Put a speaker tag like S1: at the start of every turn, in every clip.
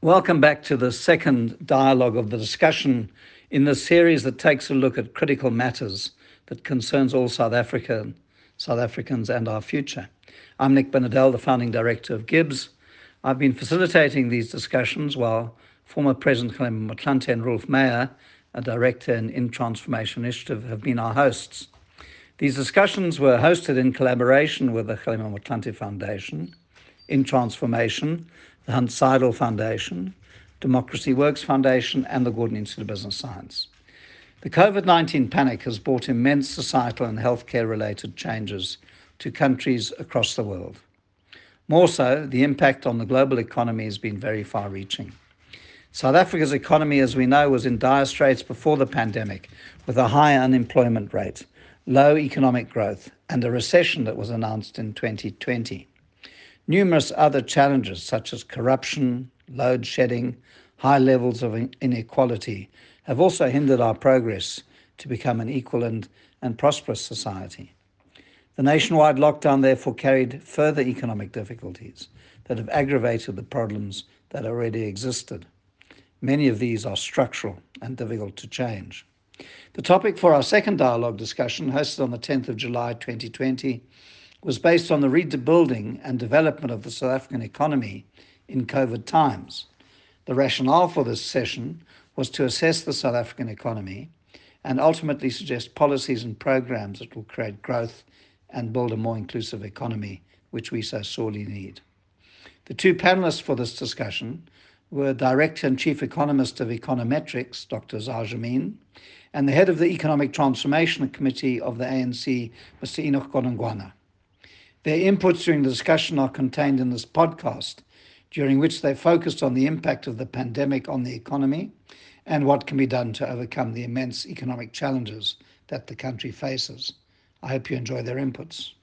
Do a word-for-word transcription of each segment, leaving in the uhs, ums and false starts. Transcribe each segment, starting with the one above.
S1: Welcome back to the second dialogue of the discussion in the series that takes a look at critical matters that concerns all South Africa, South Africans and our future. I'm Nick Benedell, the founding director of GIBS. I've been facilitating these discussions while former President Kgalema Motlanthe and Rolf Meyer, a director in In Transformation Initiative, have been our hosts. These discussions were hosted in collaboration with the Kgalema Motlanthe Foundation, In Transformation, the Hans Seidel Foundation, Democracy Works Foundation, and the Gordon Institute of Business Science. The COVID nineteen panic has brought immense societal and healthcare-related changes to countries across the world. More so, the impact on the global economy has been very far-reaching. South Africa's economy, as we know, was in dire straits before the pandemic, with a high unemployment rate, low economic growth, and a recession that was announced in twenty twenty. Numerous other challenges, such as corruption, load shedding, high levels of inequality, have also hindered our progress to become an equal and, and prosperous society. The nationwide lockdown therefore carried further economic difficulties that have aggravated the problems that already existed. Many of these are structural and difficult to change. The topic for our second dialogue discussion, hosted on the tenth of July twenty twenty, was based on the rebuilding and development of the South African economy in COVID times. The rationale for this session was to assess the South African economy and ultimately suggest policies and programs that will create growth and build a more inclusive economy, which we so sorely need. The two panelists for this discussion were Director and Chief Economist of Econometrics, Doctor Zahir Jameen, and the Head of the Economic Transformation Committee of the A N C, Mister Enoch Godongwana. Their inputs during the discussion are contained in this podcast, during which they focused on the impact of the pandemic on the economy and what can be done to overcome the immense economic challenges that the country faces. I hope you enjoy their inputs.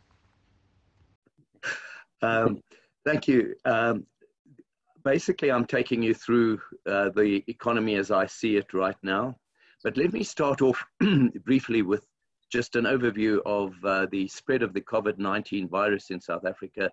S2: Um, thank you. Um, basically, I'm taking you through uh, the economy as I see it right now. But let me start off briefly with just an overview of uh, the spread of the COVID nineteen virus in South Africa.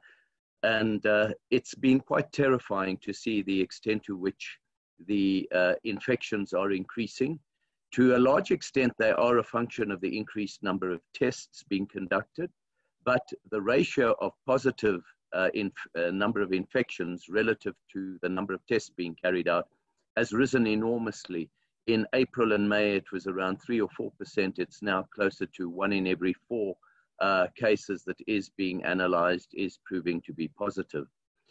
S2: And uh, it's been quite terrifying to see the extent to which the uh, infections are increasing. To a large extent, they are a function of the increased number of tests being conducted, but the ratio of positive uh, inf uh, number of infections relative to the number of tests being carried out has risen enormously. In April and May, it was around three or four percent. It's now closer to one in every four uh, cases that is being analyzed is proving to be positive.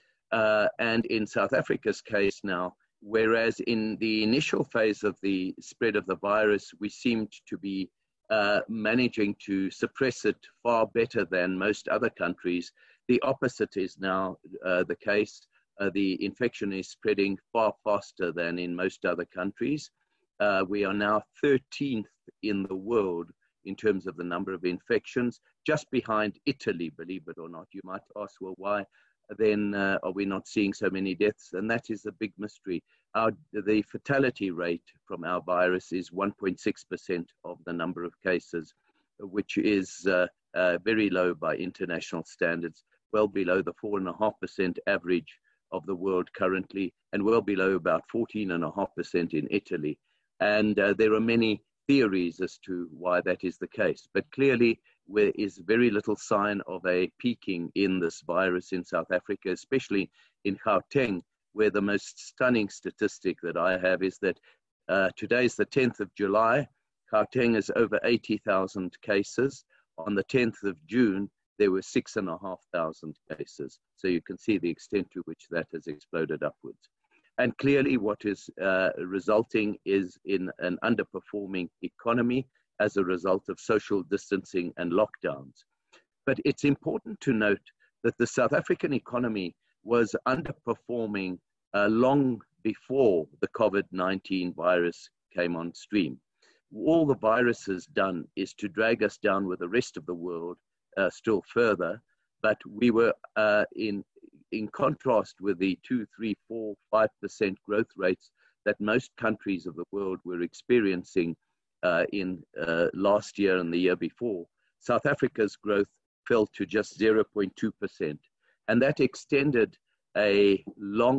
S2: Uh, and in South Africa's case now, whereas in the initial phase of the spread of the virus, we seemed to be uh, managing to suppress it far better than most other countries, the opposite is now uh, the case. Uh, the infection is spreading far faster than in most other countries. Uh, we are now thirteenth in the world in terms of the number of infections, just behind Italy, believe it or not. You might ask, well, why then uh, are we not seeing so many deaths? And that is a big mystery. Our, the fatality rate from our virus is one point six percent of the number of cases, which is uh, uh, very low by international standards, well below the four point five percent average of the world currently, and well below about fourteen point five percent in Italy. And uh, there are many theories as to why that is the case. But clearly, there is very little sign of a peaking in this virus in South Africa, especially in Gauteng, where the most stunning statistic that I have is that uh, today is the tenth of July. Gauteng is over eighty thousand cases. On the tenth of June, there were six and a half thousand cases. So you can see the extent to which that has exploded upwards. And clearly what is uh, resulting is in an underperforming economy as a result of social distancing and lockdowns. But it's important to note that the South African economy was underperforming uh, long before the COVID nineteen virus came on stream. All the virus has done is to drag us down with the rest of the world uh, still further, but we were uh, in in contrast with the two, three, four, five percent growth rates that most countries of the world were experiencing uh, in uh, last year and the year before, South Africa's growth fell to just zero point two percent. And that extended a long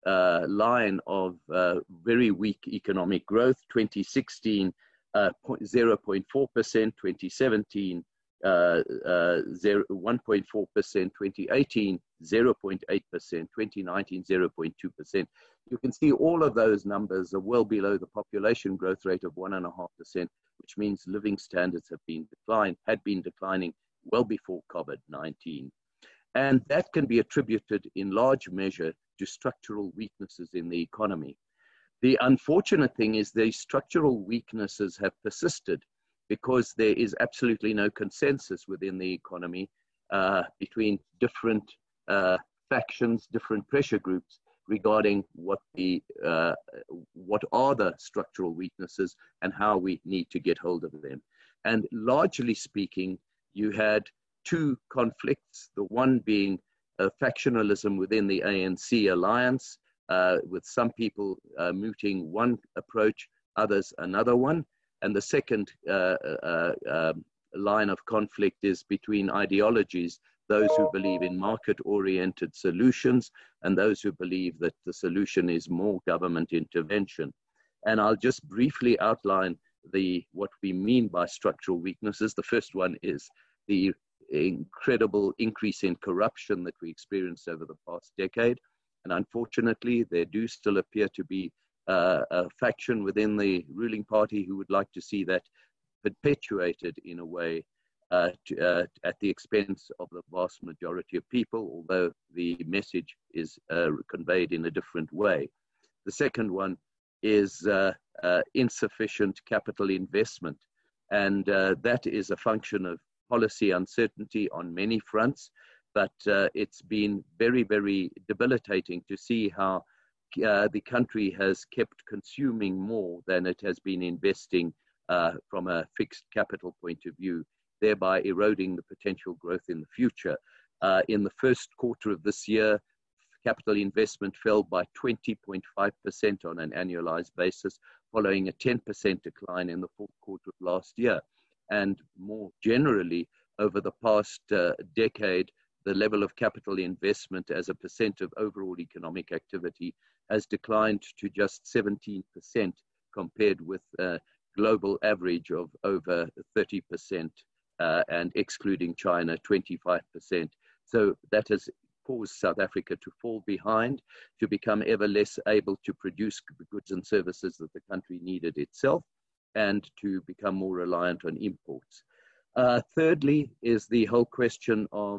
S2: uh, line of uh, very weak economic growth. twenty sixteen, uh, zero point four percent, twenty seventeen, uh, uh, one point four percent, twenty eighteen, zero point eight percent, twenty nineteen, zero point two percent. You can see all of those numbers are well below the population growth rate of one point five percent, which means living standards have been declined, had been declining well before COVID nineteen. And that can be attributed in large measure to structural weaknesses in the economy. The unfortunate thing is these structural weaknesses have persisted because there is absolutely no consensus within the economy uh, between different uh, factions, different pressure groups regarding what the uh, what are the structural weaknesses and how we need to get hold of them. And largely speaking, you had two conflicts, the one being uh, factionalism within the A N C alliance, uh, with some people uh, mooting one approach, others another one. And the second uh, uh, uh, line of conflict is between ideologies, those who believe in market-oriented solutions and those who believe that the solution is more government intervention. And I'll just briefly outline the what we mean by structural weaknesses. The first one is the incredible increase in corruption that we experienced over the past decade. And unfortunately, there do still appear to be uh, a faction within the ruling party who would like to see that perpetuated in a way uh, to, uh, at the expense of the vast majority of people, although the message is uh, conveyed in a different way. The second one is uh, uh, insufficient capital investment. And uh, that is a function of policy uncertainty on many fronts, but uh, it's been very, very debilitating to see how uh, the country has kept consuming more than it has been investing uh, from a fixed capital point of view, thereby eroding the potential growth in the future. Uh, in the first quarter of this year, capital investment fell by twenty point five percent on an annualized basis, following a ten percent decline in the fourth quarter of last year. And more generally, over the past uh, decade, the level of capital investment as a percent of overall economic activity has declined to just seventeen percent compared with a global average of over thirty percent uh, and excluding China, twenty-five percent. So that has caused South Africa to fall behind, to become ever less able to produce the goods and services that the country needed itself, and to become more reliant on imports. Uh, thirdly is the whole question of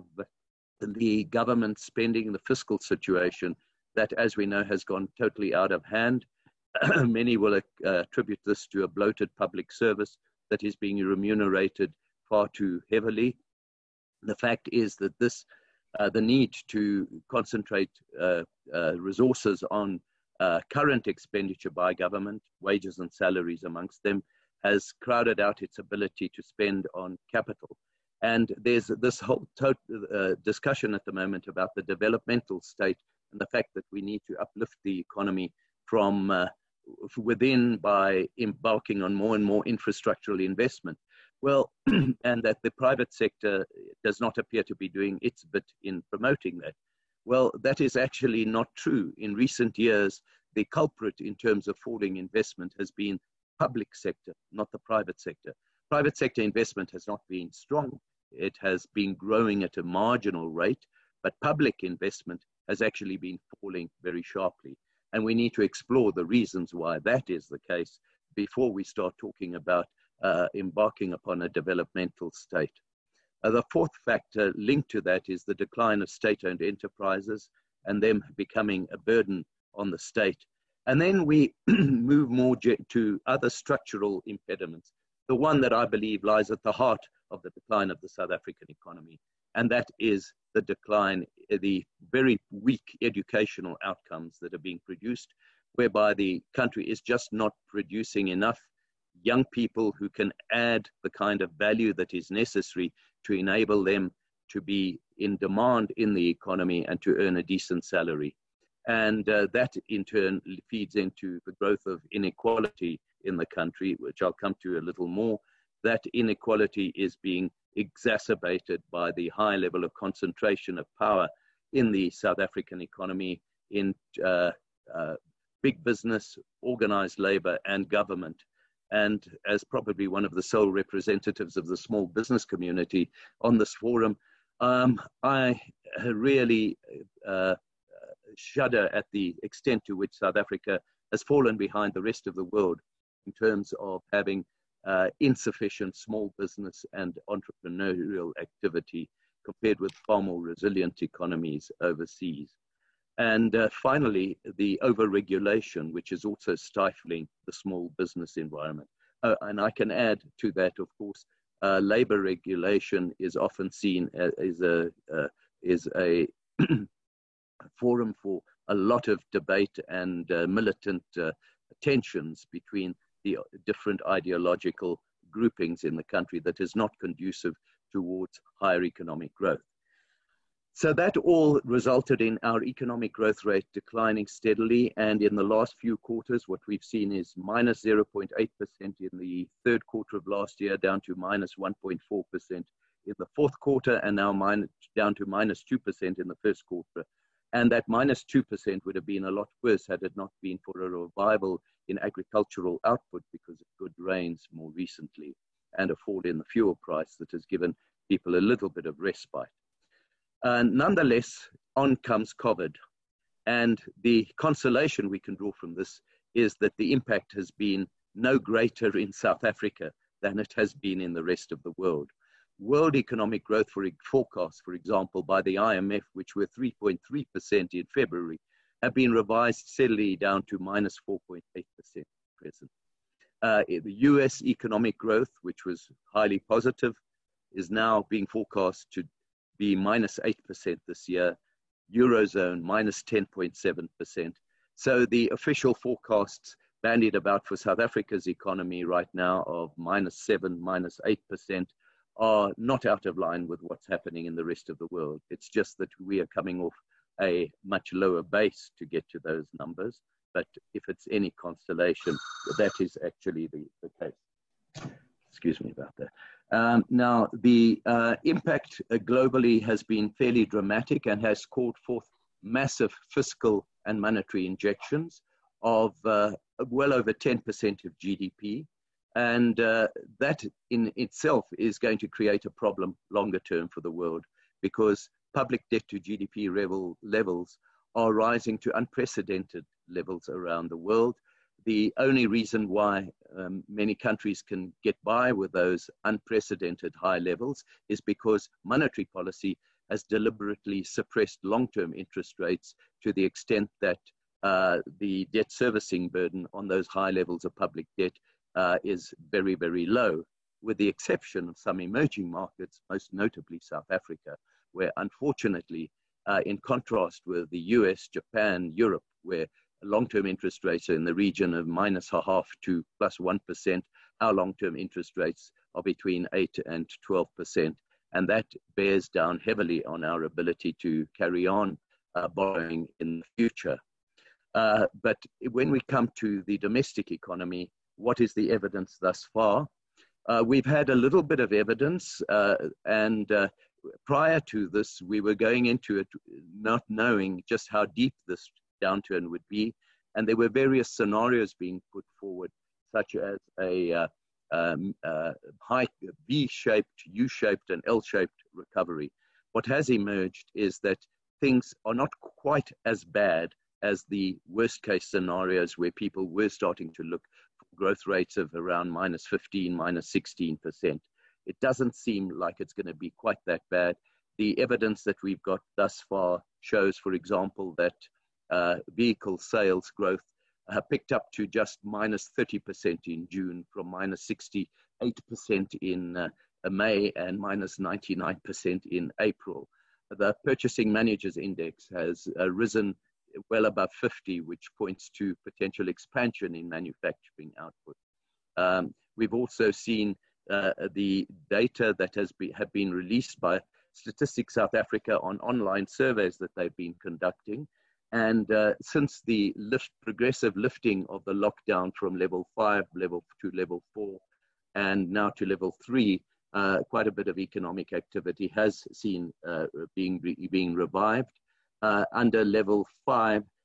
S2: the government spending, the fiscal situation that, as we know, has gone totally out of hand. Many will uh, attribute this to a bloated public service that is being remunerated far too heavily. The fact is that this, uh, the need to concentrate uh, uh, resources on uh, current expenditure by government, wages and salaries amongst them, has crowded out its ability to spend on capital. And there's this whole to- uh, discussion at the moment about the developmental state and the fact that we need to uplift the economy from uh, within by embarking on more and more infrastructural investment. Well, and that the private sector does not appear to be doing its bit in promoting that. Well, that is actually not true. In recent years, the culprit in terms of falling investment has been public sector, not the private sector. Private sector investment has not been strong. It has been growing at a marginal rate, but public investment has actually been falling very sharply. And we need to explore the reasons why that is the case before we start talking about uh, embarking upon a developmental state. Uh, the fourth factor linked to that is the decline of state-owned enterprises and them becoming a burden on the state. And then we move more to other structural impediments. The one that I believe lies at the heart of the decline of the South African economy, and that is the decline, the very weak educational outcomes that are being produced, whereby the country is just not producing enough young people who can add the kind of value that is necessary to enable them to be in demand in the economy and to earn a decent salary. And uh, that in turn feeds into the growth of inequality in the country, which I'll come to a little more. That inequality is being exacerbated by the high level of concentration of power in the South African economy in uh, uh, big business, organized labor, and government. And as probably one of the sole representatives of the small business community on this forum, um, I really uh, shudder at the extent to which South Africa has fallen behind the rest of the world in terms of having uh, insufficient small business and entrepreneurial activity compared with far more resilient economies overseas. And uh, finally, the over-regulation, which is also stifling the small business environment. Uh, and I can add to that, of course, uh, labor regulation is often seen as, as a, uh, is a forum for a lot of debate and uh, militant uh, tensions between the different ideological groupings in the country that is not conducive towards higher economic growth. So that all resulted in our economic growth rate declining steadily. And in the last few quarters, what we've seen is minus zero point eight percent in the third quarter of last year, down to minus one point four percent in the fourth quarter, and now minus, down to minus two percent in the first quarter. And that minus two percent would have been a lot worse had it not been for a revival in agricultural output because of good rains more recently and a fall in the fuel price that has given people a little bit of respite. Uh, nonetheless, on comes COVID. And the consolation we can draw from this is that the impact has been no greater in South Africa than it has been in the rest of the world. World economic growth for forecasts, for example, by the I M F, which were three point three percent in February, have been revised steadily down to minus four point eight percent present. Uh, the U S economic growth, which was highly positive, is now being forecast to be minus eight percent this year, Eurozone minus ten point seven percent. So the official forecasts bandied about for South Africa's economy right now of minus seven, minus eight percent are not out of line with what's happening in the rest of the world. It's just that we are coming off a much lower base to get to those numbers. But if it's any consolation, that is actually the, the case. Excuse me about that. Um, now, the uh, impact uh, globally has been fairly dramatic and has called forth massive fiscal and monetary injections of uh, well over ten percent of G D P. And uh, that in itself is going to create a problem longer term for the world because public debt to G D P level, levels are rising to unprecedented levels around the world. The only reason why um, many countries can get by with those unprecedented high levels is because monetary policy has deliberately suppressed long-term interest rates to the extent that uh, the debt servicing burden on those high levels of public debt uh, is very, very low, with the exception of some emerging markets, most notably South Africa, where unfortunately, uh, in contrast with the U S, Japan, Europe, where long-term interest rates are in the region of minus a half to plus one percent. Our long-term interest rates are between eight and twelve percent. And that bears down heavily on our ability to carry on uh, borrowing in the future. Uh, but when we come to the domestic economy, what is the evidence thus far? Uh, we've had a little bit of evidence uh, and uh, prior to this, we were going into it not knowing just how deep this downturn would be. And there were various scenarios being put forward, such as a uh, um, uh, high V-shaped, U-shaped, and L-shaped recovery. What has emerged is that things are not quite as bad as the worst case scenarios where people were starting to look for growth rates of around minus fifteen, minus sixteen percent. It doesn't seem like it's going to be quite that bad. The evidence that we've got thus far shows, for example, that Uh, vehicle sales growth uh, picked up to just minus thirty percent in June from minus sixty-eight percent in uh, May and minus ninety-nine percent in April. The Purchasing Managers Index has uh, risen well above fifty, which points to potential expansion in manufacturing output. Um, we've also seen uh, the data that has be, have been released by Statistics South Africa on online surveys that they've been conducting. And uh, since the lift, progressive lifting of the lockdown from level five, level to level four, and now to level three, uh, quite a bit of economic activity has seen uh, being, being revived. Uh, under level five,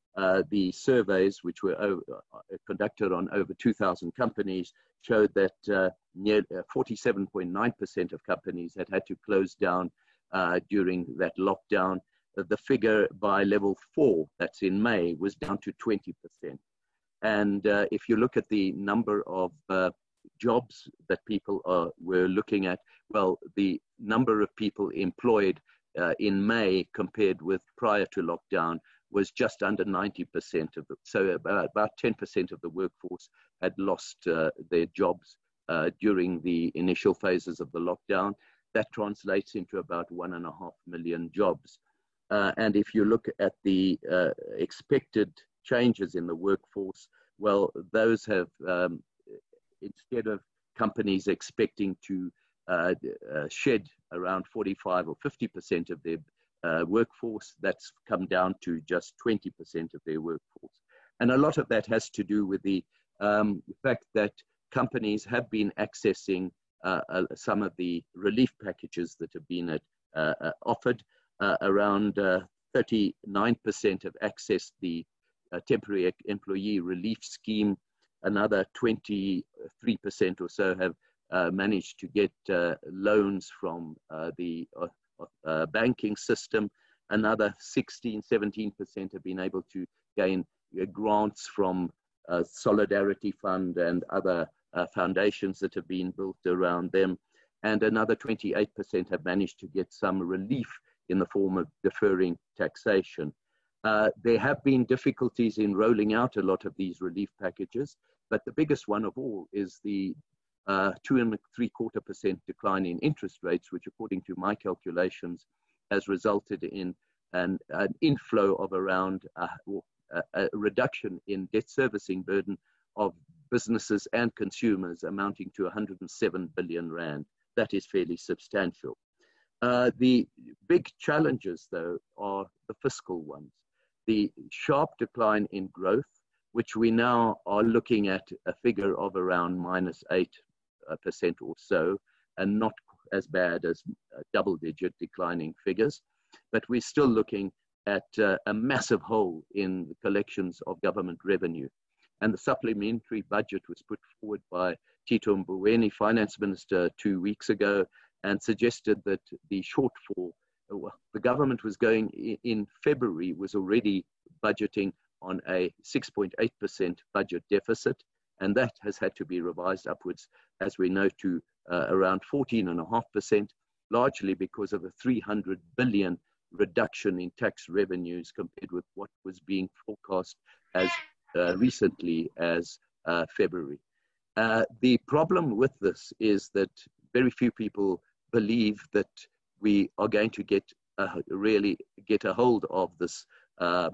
S2: Uh, the surveys, which were over, uh, conducted on over two thousand companies, showed that uh, near forty-seven point nine percent of companies had had to close down uh, during that lockdown. Uh, the figure by level four, that's in May, was down to twenty percent. And uh, if you look at the number of uh, jobs that people are, were looking at, well, the number of people employed uh, in May compared with prior to lockdown was just under ninety percent of the, so about, about ten percent of the workforce had lost uh, their jobs uh, during the initial phases of the lockdown. That translates into about one and a half million jobs. Uh, and if you look at the uh, expected changes in the workforce, well, those have, um, instead of companies expecting to uh, uh, shed around forty-five or fifty percent of their uh, workforce, that's come down to just twenty percent of their workforce. And a lot of that has to do with the um, fact that companies have been accessing uh, uh, some of the relief packages that have been at, uh, uh, offered. Uh, around uh, thirty-nine percent have accessed the uh, temporary employee relief scheme. Another twenty-three percent or so have uh, managed to get uh, loans from uh, the uh, uh, banking system. Another sixteen, seventeen percent have been able to gain uh, grants from uh, Solidarity Fund and other uh, foundations that have been built around them. And another twenty-eight percent have managed to get some relief in the form of deferring taxation. Uh, there have been difficulties in rolling out a lot of these relief packages, but the biggest one of all is the uh, two and three quarter percent decline in interest rates, which according to my calculations has resulted in an, an inflow of around uh, a, a reduction in debt servicing burden of businesses and consumers amounting to one hundred seven billion rand. That is fairly substantial. Uh, the big challenges, though, are the fiscal ones. The sharp decline in growth, which we now are looking at a figure of around minus eight percent or so, and not as bad as double-digit declining figures. But we're still looking at uh, a massive hole in the collections of government revenue. And the supplementary budget was put forward by Tito Mboweni, Finance Minister, two weeks ago, and suggested that the shortfall, well, the government was going in February, was already budgeting on a six point eight percent budget deficit, and that has had to be revised upwards, as we know, to uh, around fourteen point five percent, largely because of a three hundred billion reduction in tax revenues compared with what was being forecast as uh, recently as uh, February. Uh, the problem with this is that very few people believe that we are going to get uh, really get a hold of this uh,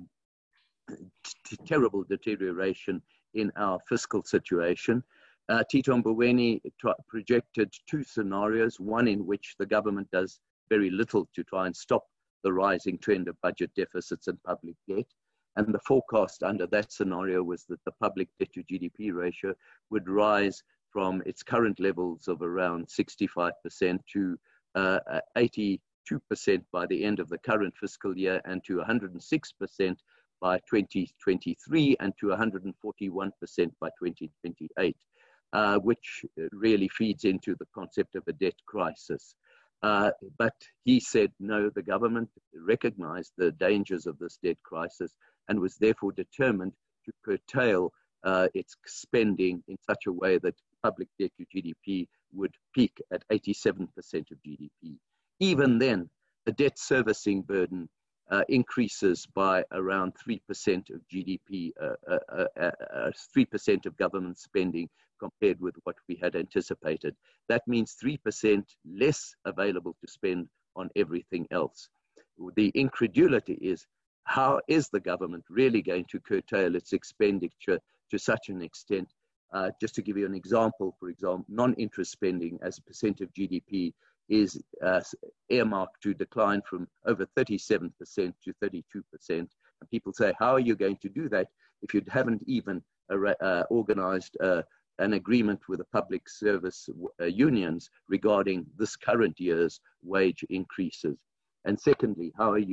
S2: terrible deterioration in our fiscal situation. Uh, Tito Mboweni projected two scenarios, one in which the government does very little to try and stop the rising trend of budget deficits and public debt. And the forecast under that scenario was that the public debt to G D P ratio would rise from its current levels of around sixty-five percent to uh, eighty-two percent by the end of the current fiscal year, and to one hundred six percent by twenty twenty-three, and to one hundred forty-one percent by twenty twenty-eight, uh, which really feeds into the concept of a debt crisis. Uh, but he said, no, the government recognized the dangers of this debt crisis and was therefore determined to curtail uh, its spending in such a way that public debt to G D P would peak at eighty-seven percent of G D P. Even then, the debt servicing burden uh, increases by around three percent of G D P, uh, uh, uh, uh, three percent of government spending compared with what we had anticipated. That means three percent less available to spend on everything else. The incredulity is, how is the government really going to curtail its expenditure to such an extent? Uh, just to give you an example, for example, non-interest spending as a percent of G D P is uh, earmarked to decline from over thirty-seven percent to thirty-two percent. And people say, how are you going to do that if you haven't even uh, uh, organized uh, an agreement with the public service uh, unions regarding this current year's wage increases? And secondly, how are you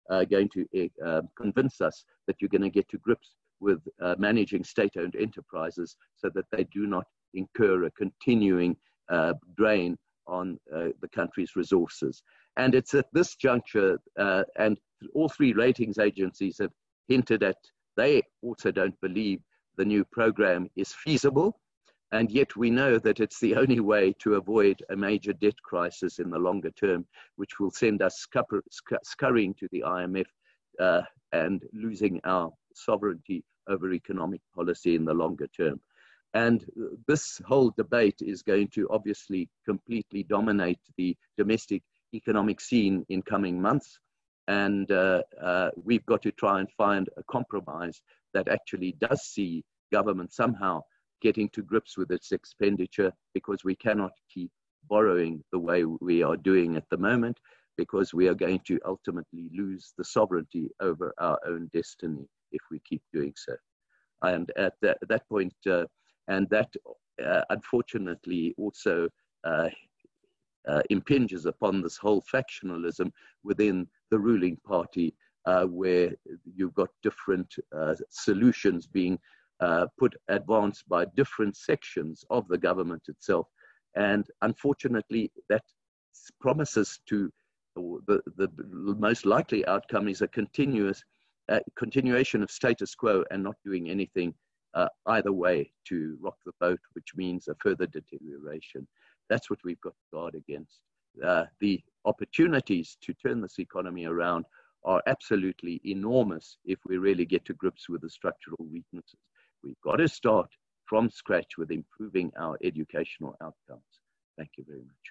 S2: uh, going to uh, convince us that you're going to get to grips with uh, managing state-owned enterprises so that they do not incur a continuing uh, drain on uh, the country's resources. And it's at this juncture, uh, and all three ratings agencies have hinted at, they also don't believe the new program is feasible. And yet we know that it's the only way to avoid a major debt crisis in the longer term, which will send us scupper, sc scurrying to the I M F uh, and losing our sovereignty over economic policy in the longer term. And this whole debate is going to obviously completely dominate the domestic economic scene in coming months. And uh, uh, we've got to try and find a compromise that actually does see government somehow getting to grips with its expenditure, because we cannot keep borrowing the way we are doing at the moment, because we are going to ultimately lose the sovereignty over our own destiny if we keep doing so. And at that, that point, uh, and that uh, unfortunately also uh, uh, impinges upon this whole factionalism within the ruling party, uh, where you've got different uh, solutions being Uh, put advanced by different sections of the government itself. And unfortunately, that promises to, the, the most likely outcome is a continuous uh, continuation of status quo and not doing anything uh, either way to rock the boat, which means a further deterioration. That's what we've got to guard against. Uh, the opportunities to turn this economy around are absolutely enormous if we really get to grips with the structural weaknesses. We've got to start from scratch with improving our educational outcomes. Thank you very much.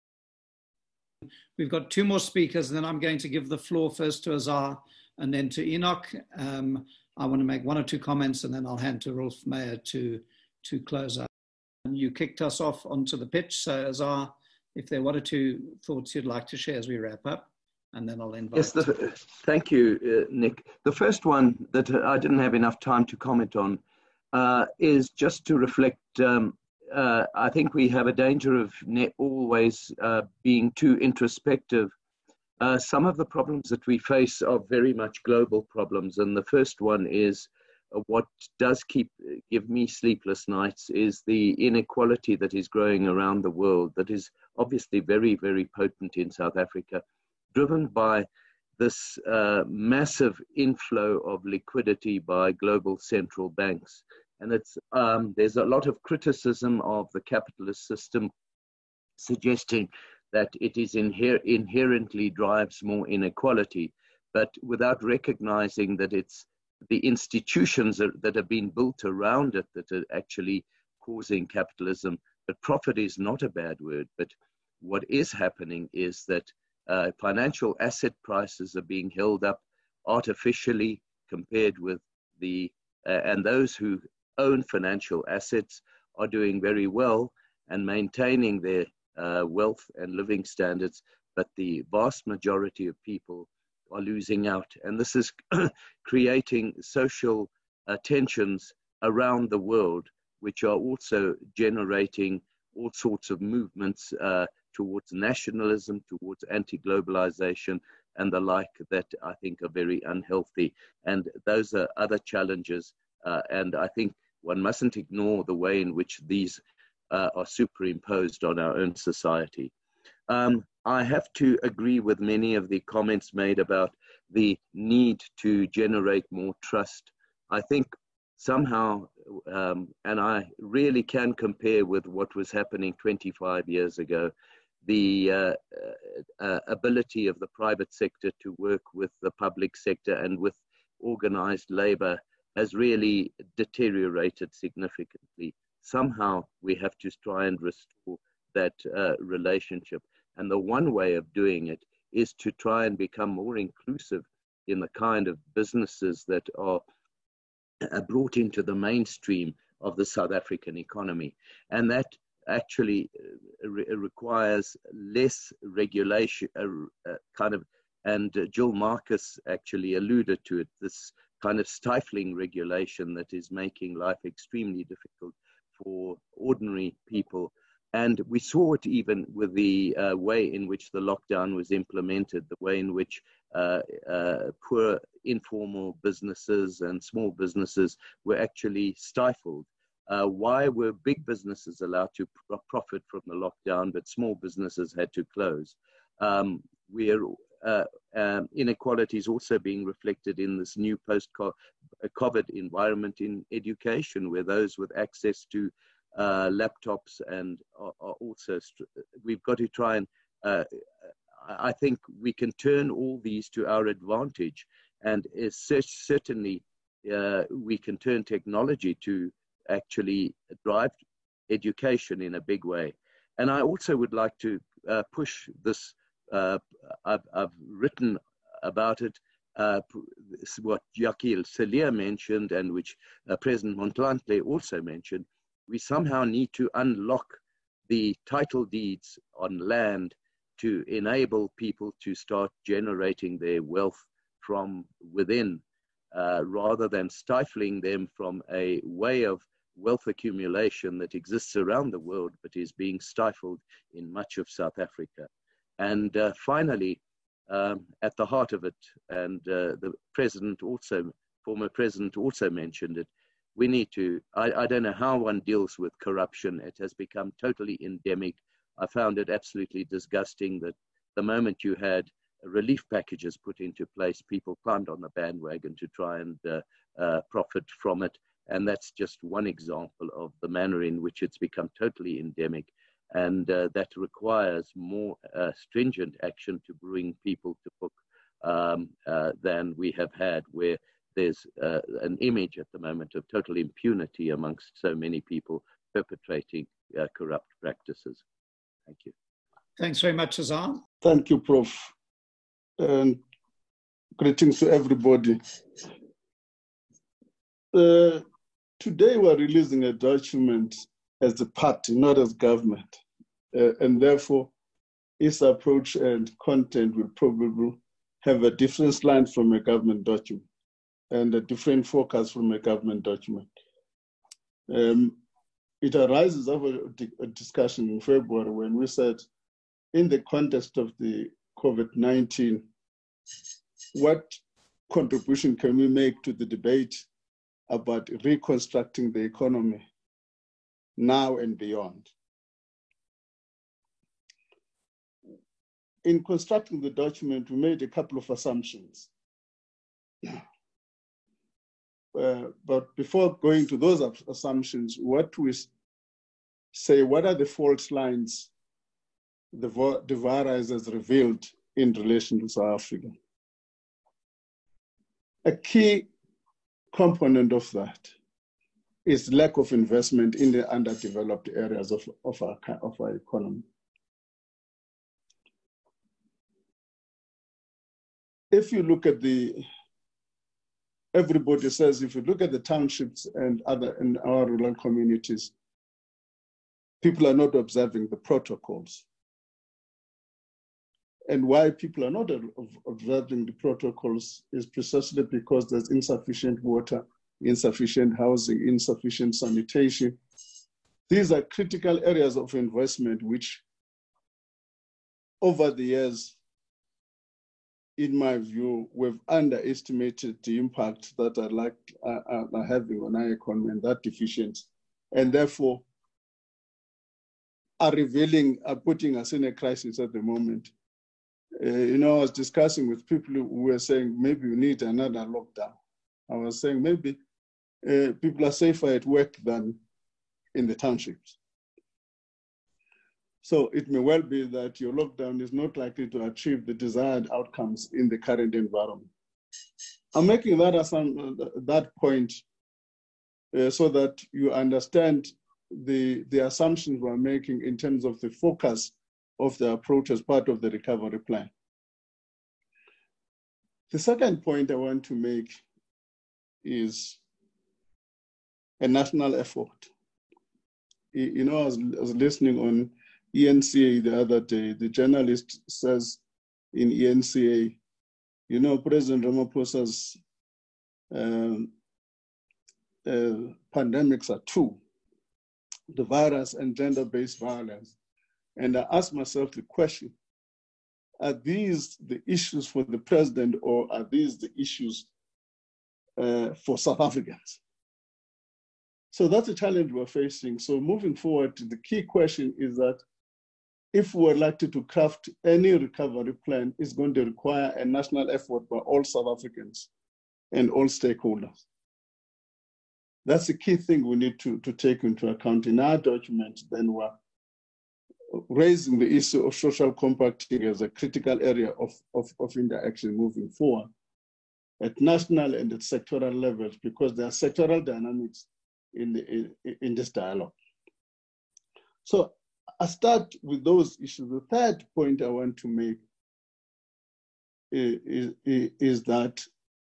S1: We've got two more speakers, and then I'm going to give the floor first to Azar and then to Enoch. Um, I want to make one or two comments, and then I'll hand to Rolf Meyer to, to close out. You kicked us off onto the pitch, so Azar, if there are one or two thoughts you'd like to share as we wrap up, and then I'll invite.
S2: Yes, the, thank you, uh, Nick. The first one that I didn't have enough time to comment on Uh, is just to reflect, um, uh, I think we have a danger of always uh, being too introspective. Uh, some of the problems that we face are very much global problems, and the first one is uh, what does keep give me sleepless nights is the inequality that is growing around the world, that is obviously very, very potent in South Africa, driven by this uh, massive inflow of liquidity by global central banks. And it's, um, there's a lot of criticism of the capitalist system, suggesting that it is inher inherently drives more inequality, but without recognizing that it's the institutions that, that have been built around it that are actually causing capitalism. But profit is not a bad word, but what is happening is that Uh, financial asset prices are being held up artificially compared with the, uh, and those who own financial assets are doing very well and maintaining their uh, wealth and living standards, but the vast majority of people are losing out. And this is creating social uh, tensions around the world, which are also generating all sorts of movements uh, towards nationalism, towards anti-globalization, and the like that I think are very unhealthy. And those are other challenges. Uh, and I think one mustn't ignore the way in which these uh, are superimposed on our own society. Um, I have to agree with many of the comments made about the need to generate more trust. I think somehow, um, and I really can compare with what was happening twenty-five years ago, the uh, uh, ability of the private sector to work with the public sector and with organized labor has really deteriorated significantly. Somehow we have to try and restore that uh, relationship. And the one way of doing it is to try and become more inclusive in the kind of businesses that are brought into the mainstream of the South African economy. And that actually re requires less regulation, uh, uh, kind of, and uh, Jill Marcus actually alluded to it, this kind of stifling regulation that is making life extremely difficult for ordinary people. And we saw it even with the uh, way in which the lockdown was implemented, the way in which uh, uh, poor informal businesses and small businesses were actually stifled. Uh, why were big businesses allowed to pr profit from the lockdown, but small businesses had to close? Um, we're, uh, um, inequality is also being reflected in this new post-COVID environment in education, where those with access to uh, laptops and are, are also, we've got to try and, uh, I think we can turn all these to our advantage, and it's certainly uh, we can turn technology to actually drive education in a big way. And I also would like to uh, push this, uh, I've, I've written about it, uh, what Yakil Salia mentioned and which uh, President Motlanthe also mentioned. We somehow need to unlock the title deeds on land to enable people to start generating their wealth from within, uh, rather than stifling them from a way of wealth accumulation that exists around the world, but is being stifled in much of South Africa. And uh, finally, um, at the heart of it, and uh, the president also, former president also mentioned it, we need to, I, I don't know how one deals with corruption. It has become totally endemic. I found it absolutely disgusting that the moment you had relief packages put into place, people climbed on the bandwagon to try and uh, uh, profit from it. And that's just one example of the manner in which it's become totally endemic. And uh, that requires more uh, stringent action to bring people to book um, uh, than we have had, where there's uh, an image at the moment of total impunity amongst so many people perpetrating uh, corrupt practices. Thank you.
S1: Thanks very much, Azar.
S3: Thank you, Professor And greetings to everybody. Uh, today we're releasing a document as a party, not as government. Uh, and therefore, its approach and content will probably have a different slant from a government document and a different focus from a government document. Um, it arises out of a discussion in February when we said, in the context of the COVID nineteen, what contribution can we make to the debate about reconstructing the economy now and beyond? In constructing the document, we made a couple of assumptions. Uh, but before going to those assumptions, what we say, what are the fault lines the, the virus has revealed in relation to South Africa? A key component of that is lack of investment in the underdeveloped areas of, of, our, of our economy. If you look at the, everybody says, if you look at the townships and other in our rural communities, people are not observing the protocols. And why people are not observing the protocols is precisely because there's insufficient water, insufficient housing, insufficient sanitation. These are critical areas of investment which, over the years, in my view, we've underestimated the impact that are, like, are, are having on our economy and that deficiency, and therefore are revealing, are putting us in a crisis at the moment. Uh, you know, I was discussing with people who were saying maybe we need another lockdown. I was saying maybe uh, people are safer at work than in the townships. So it may well be that your lockdown is not likely to achieve the desired outcomes in the current environment. I'm making that, that point uh, so that you understand the, the assumptions we're making in terms of the focus of the approach as part of the recovery plan. The second point I want to make is a national effort. You know, I was, I was listening on E N C A the other day. The journalist says in E N C A, you know, President Ramaphosa's um, uh, pandemics are two, the virus and gender-based violence. And I asked myself the question, are these the issues for the president, or are these the issues uh, for South Africans? So that's a challenge we're facing. So moving forward, the key question is that if we're likely to craft any recovery plan, it's going to require a national effort by all South Africans and all stakeholders. That's the key thing we need to, to take into account in our document. Then we're raising the issue of social compacting as a critical area of, of, of interaction moving forward at national and at sectoral levels, because there are sectoral dynamics in, the, in, in this dialogue. So I start with those issues. The third point I want to make is, is, is that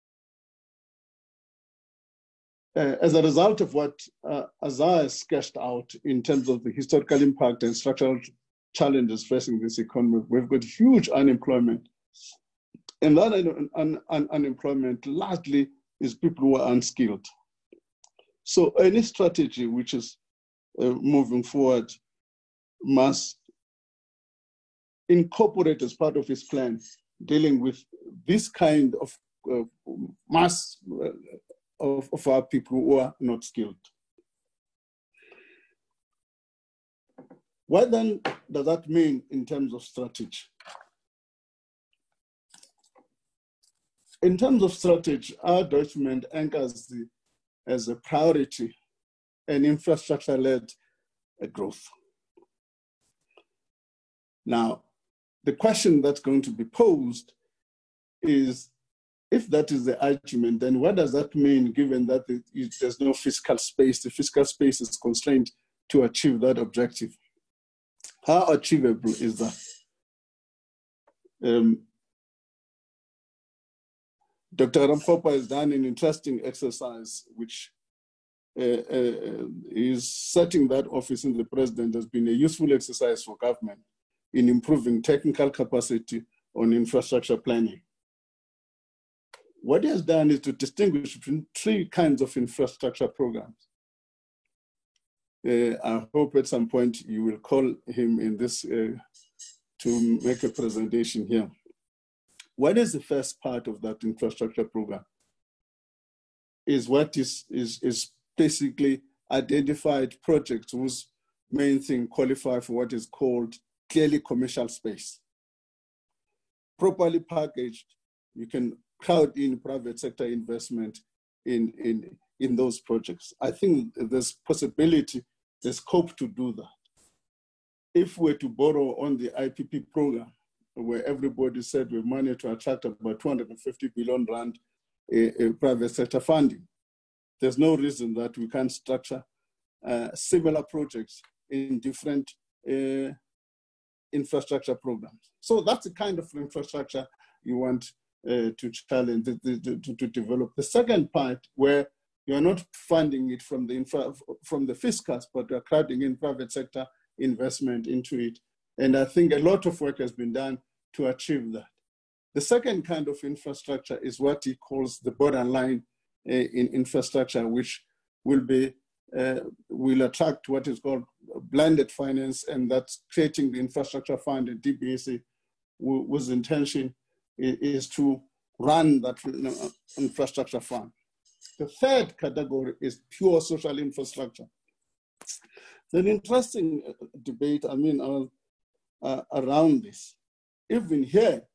S3: uh, as a result of what uh, Azar has sketched out in terms of the historical impact and structural challenges facing this economy, we've got huge unemployment. And that un un un unemployment largely is people who are unskilled. So any strategy which is uh, moving forward must incorporate as part of its plan dealing with this kind of uh, mass uh, of, of our people who are not skilled. What then does that mean in terms of strategy? In terms of strategy, our document anchors the, as a priority an infrastructure-led growth. Now, the question that's going to be posed is, if that is the argument, then what does that mean, given that there's no fiscal space? The fiscal space is constrained to achieve that objective. How achievable is that? Um, Doctor Ramaphosa has done an interesting exercise, which uh, uh, is setting that office in the president has been a useful exercise for government in improving technical capacity on infrastructure planning. What he has done is to distinguish between three kinds of infrastructure programs. Uh, I hope at some point you will call him in this uh, to make a presentation here. What is the first part of that infrastructure program? Is what is, is, is basically identified projects whose main thing qualify for what is called clearly commercial space. Properly packaged, you can crowd in private sector investment in, in, in those projects. I think there's possibility, there's scope to do that. If we're to borrow on the I P P program, where everybody said we managed to attract about two hundred fifty billion rand uh, uh, private sector funding, there's no reason that we can't structure uh, similar projects in different uh, infrastructure programs. So that's the kind of infrastructure you want uh, to challenge, to, to, to develop. The second part, where you're not funding it from the, infra, from the fiscus, but you're crowding in private sector investment into it. And I think a lot of work has been done to achieve that. The second kind of infrastructure is what he calls the borderline uh, in infrastructure, which will be uh, will attract what is called blended finance, and that's creating the infrastructure fund at D B S A, whose intention is to run that infrastructure fund. The third category is pure social infrastructure. It's an interesting debate, I mean, uh, uh, around this. Even here,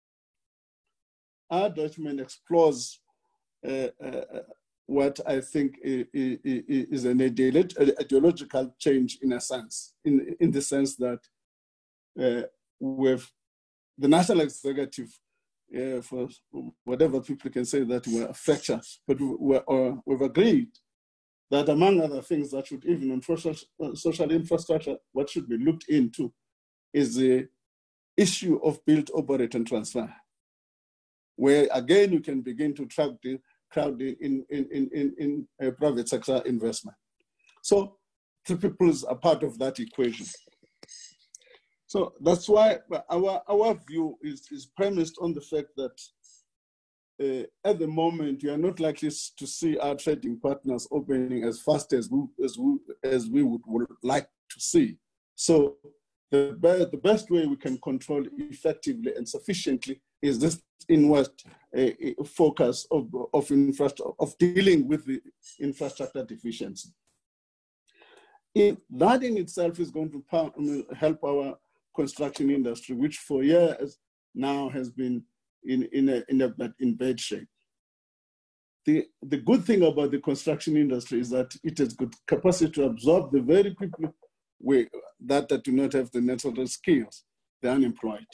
S3: our document explores uh, uh, what I think is an ideological change in a sense, in, in the sense that uh, with the national executive, uh, for whatever people can say that we're fractures, but we're, uh, we've agreed that among other things that should, even in social, uh, social infrastructure, what should be looked into is the issue of build, operate, and transfer, where again you can begin to track the crowd in, in, in, in, in a private sector investment. So three peoples are part of that equation. So that's why our, our view is, is premised on the fact that uh, at the moment, you are not likely to see our trading partners opening as fast as we, as we, as we would, would like to see. So the, be the best way we can control effectively and sufficiently is this inward uh, focus of, of, infrastructure, of dealing with the infrastructure deficiency. It, that in itself is going to help our construction industry, which for years now has been in, in, a, in, a, in bad shape. The, the good thing about the construction industry is that it has good capacity to absorb the very quickly way that, that do not have the necessary skills, the unemployed.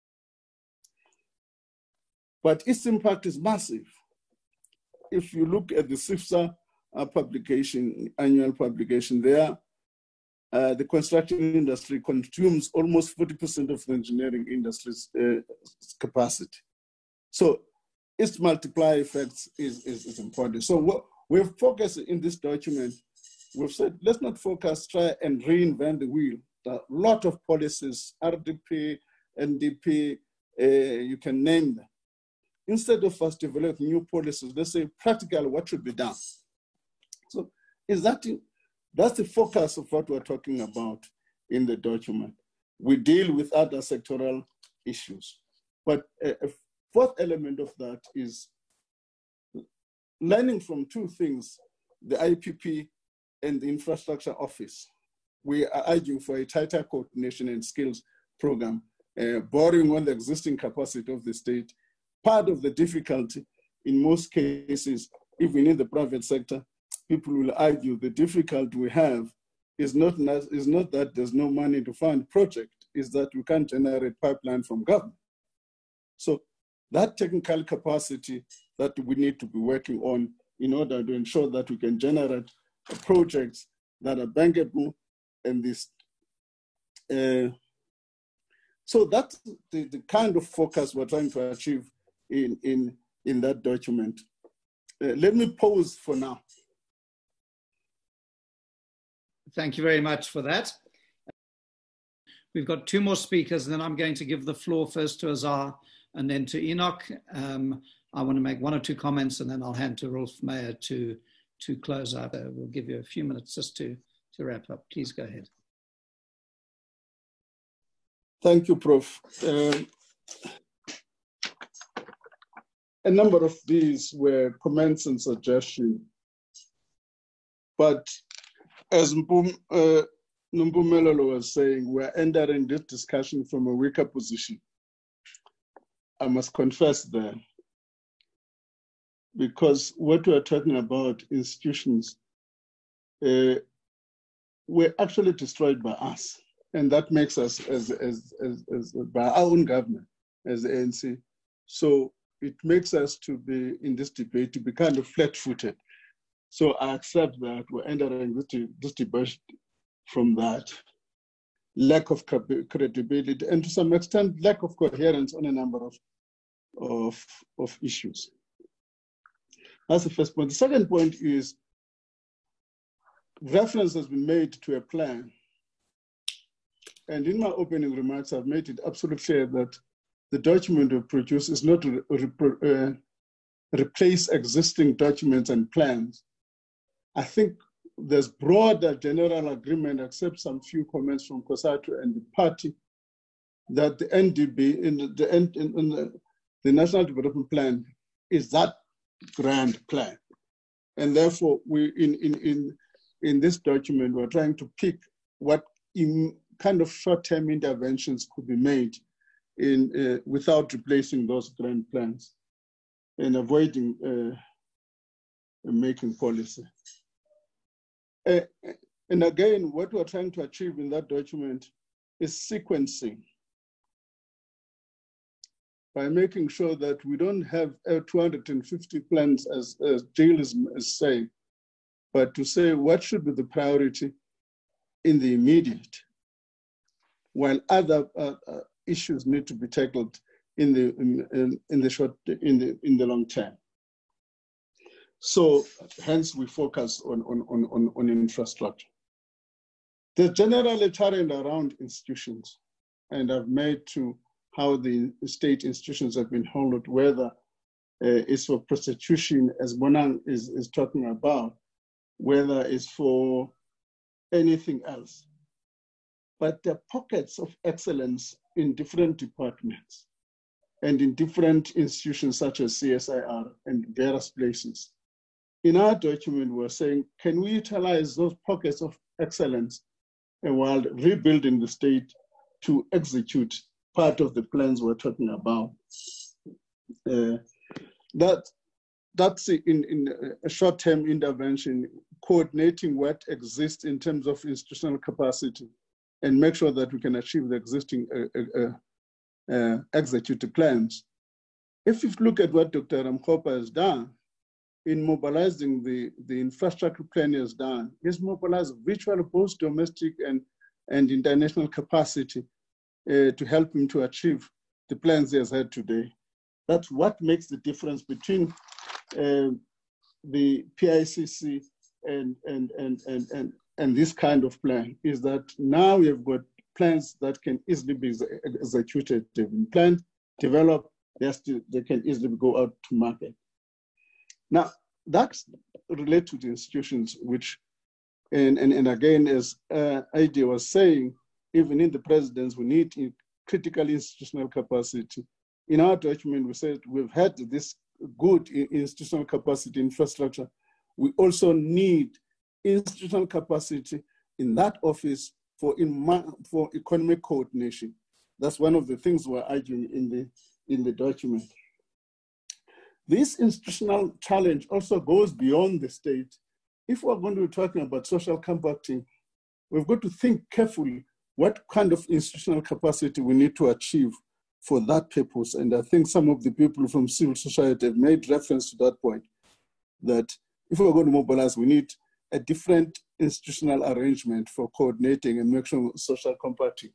S3: But its impact is massive. If you look at the SIFSA uh, publication, annual publication there, uh, the construction industry consumes almost forty percent of the engineering industry's uh, capacity. So its multiplier effects is, is, is important. So what we've focused in this document, we've said, let's not focus, try and reinvent the wheel. There are a lot of policies, R D P, N D P, uh, you can name them. Instead of us developing new policies, let's say practically what should be done. So is that, in, that's the focus of what we're talking about in the document. We deal with other sectoral issues. But a, a fourth element of that is learning from two things, the I P P and the infrastructure office. We are arguing for a tighter coordination and skills program, uh, borrowing on the existing capacity of the state. Part of the difficulty in most cases, even in the private sector, people will argue the difficulty we have is not, is not that there's no money to fund project, is that we can't generate pipeline from government. So that technical capacity that we need to be working on in order to ensure that we can generate projects that are bankable and this. Uh, so that's the, the kind of focus we're trying to achieve in, in, in that document. Uh, let me pause for now.
S1: Thank you very much for that. We've got two more speakers, and then I'm going to give the floor first to Azar and then to Enoch. Um, I want to make one or two comments, and then I'll hand to Rolf Meyer to, to close out. Uh, we'll give you a few minutes just to, to wrap up. Please go ahead.
S3: Thank you, Professor Um, a number of these were comments and suggestions, but as Mpum, uh, Nompumelelo was saying, we're entering this discussion from a weaker position. I must confess that, because what we're talking about, institutions, uh, were actually destroyed by us. And that makes us, as, as, as, as by our own government, as the A N C. So it makes us to be in this debate, to be kind of flat-footed. So I accept that we're entering this, this debate from that lack of credibility and to some extent, lack of coherence on a number of, of, of issues. That's the first point. The second point is reference has been made to a plan. And in my opening remarks, I've made it absolutely clear that the document we produce is not to re uh, replace existing documents and plans. I think there's broader general agreement, except some few comments from COSATU and the party, that the N D B, in the, the, in, in the, the National Development Plan, is that grand plan. And therefore, we in, in, in, in this document, we're trying to pick what in kind of short-term interventions could be made in, uh, without replacing those grand plans and avoiding uh, making policy. Uh, and again, what we're trying to achieve in that document is sequencing by making sure that we don't have uh, two hundred fifty plans, as, as Jill is, is saying, but to say what should be the priority in the immediate, while other uh, uh, issues need to be tackled in the in, in, in the short in the in the long term. So hence we focus on on on on, on infrastructure. There's generally a challenge around institutions, and I've made to how the state institutions have been handled, whether uh, it's for prostitution, as Bonang is, is talking about, whether it's for anything else. but there are pockets of excellence in different departments and in different institutions such as C S I R and various places. In our document, we're saying, can we utilize those pockets of excellence while rebuilding the state to execute part of the plans we're talking about? Uh, that, that's in, in a short-term intervention, coordinating what exists in terms of institutional capacity and make sure that we can achieve the existing uh, uh, uh, executed plans. If you look at what Doctor Ramokgopa has done in mobilizing the, the infrastructure plan he has done, he's mobilized virtually both domestic and, and international capacity uh, to help him to achieve the plans he has had today. That's what makes the difference between uh, the P I C C and, and, and, and, and, and this kind of plan, is that now we have got plans that can easily be executed. They've been planned, developed, still, they can easily go out to market. Now, that's related to the institutions which, and, and, and again, as uh, I D was saying, even in the presidents, we need critical institutional capacity. In our document, we said we've had this good institutional capacity infrastructure. We also need institutional capacity in that office for, in, for economic coordination. That's one of the things we're arguing in the, in the document. This institutional challenge also goes beyond the state. If we're going to be talking about social compacting, we've got to think carefully what kind of institutional capacity we need to achieve for that purpose. And I think some of the people from civil society have made reference to that point, that if we're going to mobilize, we need a different institutional arrangement for coordinating and make sure social compacting.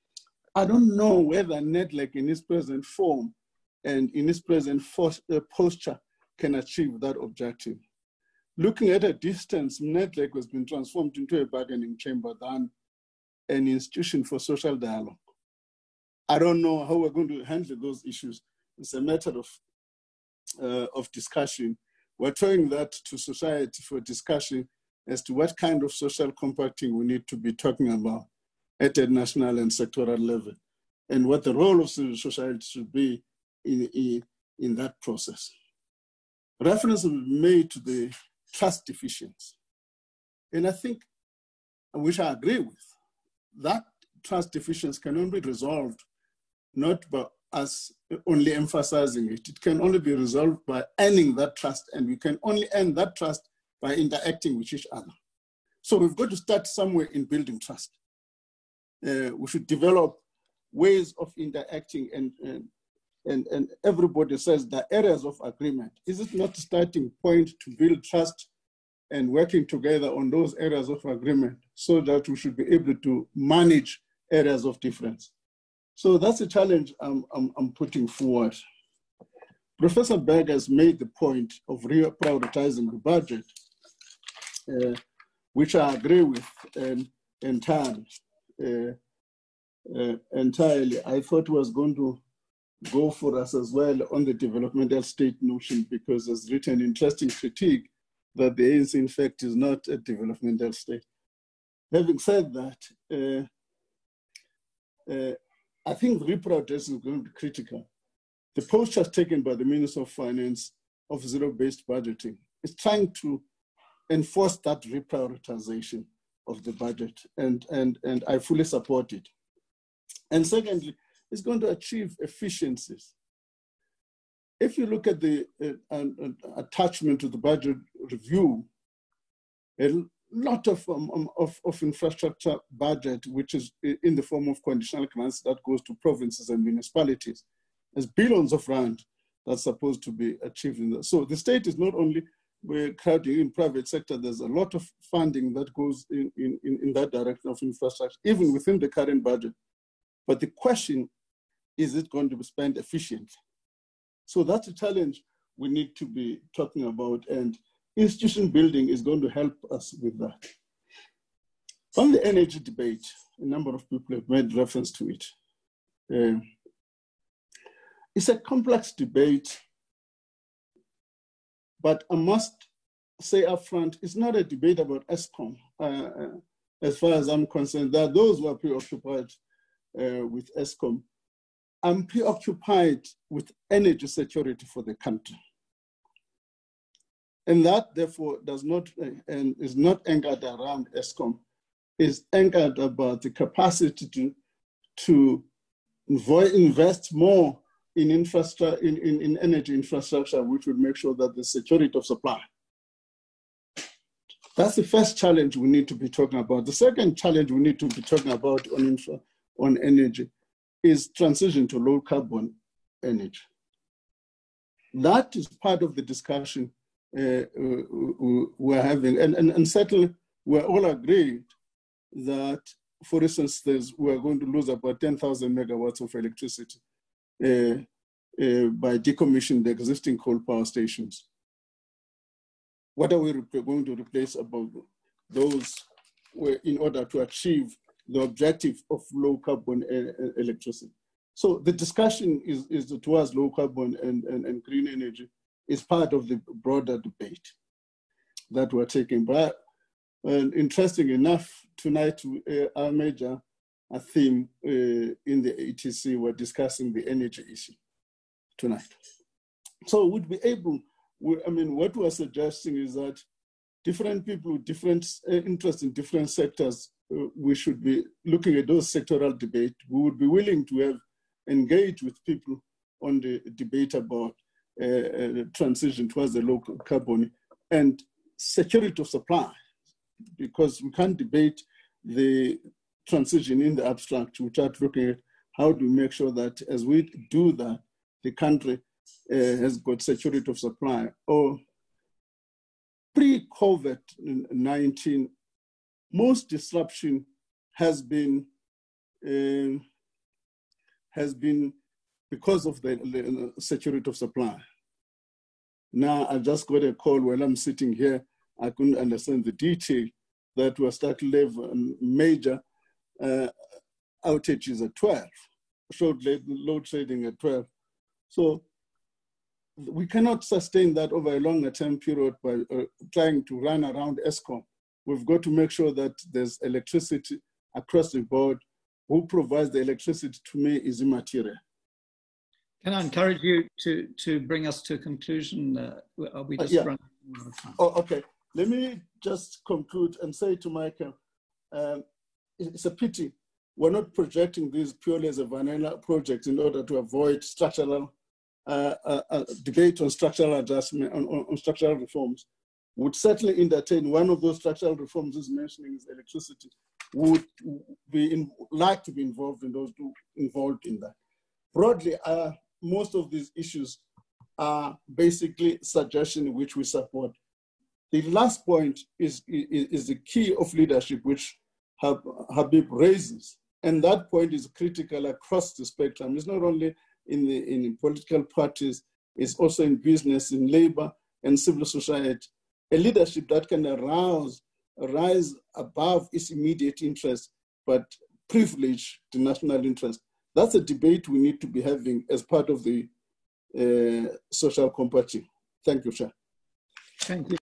S3: I don't know whether NEDLAC in its present form and in its present posture can achieve that objective. Looking at a distance, NEDLAC has been transformed into a bargaining chamber than an institution for social dialogue. I don't know how we're going to handle those issues. It's a matter of, uh, of discussion. We're throwing that to society for discussion as to what kind of social compacting we need to be talking about at a national and sectoral level, and what the role of civil society should be in, in, in that process. Reference will be made to the trust deficiency. And I think, which I agree with, that trust deficiency can only be resolved not by us only emphasizing it. It can only be resolved by earning that trust, and we can only earn that trust by interacting with each other. So we've got to start somewhere in building trust. Uh, we should develop ways of interacting, and, and, and, and everybody says the areas of agreement. Is it not a starting point to build trust and working together on those areas of agreement so that we should be able to manage areas of difference? So that's a challenge I'm, I'm, I'm putting forward. Professor Berg has made the point of reprioritizing the budget, uh, which I agree with um, entirely. Uh, uh, entirely. I thought he was going to go for us as well on the developmental state notion, because there's written an interesting critique that the A N C, in fact, is not a developmental state. Having said that, uh, uh, I think reprioritization is going to be critical. The posture taken by the Minister of Finance of zero-based budgeting is trying to enforce that reprioritization of the budget, and, and, and I fully support it. And secondly, it's going to achieve efficiencies. If you look at the uh, uh, attachment to the budget review, a lot of, um, of, of infrastructure budget, which is in the form of conditional grants that goes to provinces and municipalities, there's billions of rand that's supposed to be achieved in that. So the state is not only we're crowding in private sector, there's a lot of funding that goes in, in, in that direction of infrastructure, even within the current budget. But the question, is it going to be spent efficiently? So that's a challenge we need to be talking about, and institution building is going to help us with that. On the energy debate, a number of people have made reference to it. Uh, it's a complex debate, but I must say up front, it's not a debate about ESCOM. Uh, as far as I'm concerned, there are those who are preoccupied uh, with Eskom. I'm preoccupied with energy security for the country. And that, therefore, does not uh, and is not anchored around Eskom. Is anchored about the capacity to, to invest more in, infrastructure, in, in, in energy infrastructure, which would make sure that the security of supply. That's the first challenge we need to be talking about. The second challenge we need to be talking about on, infra, on energy is transition to low carbon energy. That is part of the discussion uh, we're having. And, and, and certainly we're all agreed that, for instance, we're going to lose about ten thousand megawatts of electricity uh, uh, by decommissioning the existing coal power stations. What are we going to replace about those in order to achieve the objective of low carbon electricity? So the discussion is, is towards low carbon and, and, and green energy is part of the broader debate that we're taking. But and interesting enough, tonight uh, our major a theme uh, in the E T C, we're discussing the energy issue tonight. So we'd be able, we, I mean, what we're suggesting is that different people with different uh, interests in different sectors, uh, we should be looking at those sectoral debate. We would be willing to have engaged with people on the debate about uh, uh, transition towards the low carbon and security of supply, because we can't debate the transition in the abstract without looking at how do we make sure that as we do that, the country uh, has got security of supply. Or pre-COVID nineteen, most disruption has been uh, has been because of the, the security of supply. Now I just got a call while I'm sitting here. I couldn't understand the detail that we starting to have major uh, outages at twelve, showed load shedding at twelve. So we cannot sustain that over a longer term period by uh, trying to run around Eskom. We've got to make sure that there's electricity across the board. Who provides the electricity to me is immaterial.
S1: Can I encourage you to, to bring us to a conclusion? Uh, are we just
S3: uh, yeah.
S1: running out of time?
S3: Oh, okay. Let me just conclude and say to Michael, um, it's a pity we're not projecting this purely as a vanilla project in order to avoid structural uh, uh, uh, debate on structural adjustment, on, on, on structural reforms. Would certainly entertain one of those structural reforms is mentioning is electricity. Would be in, like to be involved in those two, involved in that. Broadly, uh, most of these issues are basically suggestions which we support. The last point is, is, is the key of leadership, which Habib raises. And that point is critical across the spectrum. It's not only in the in political parties, it's also in business, in labor, and civil society. A leadership that can arouse, rise above its immediate interest, but privilege the national interest. That's a debate we need to be having as part of the uh, social compact. Thank you, Chair.
S1: Thank you.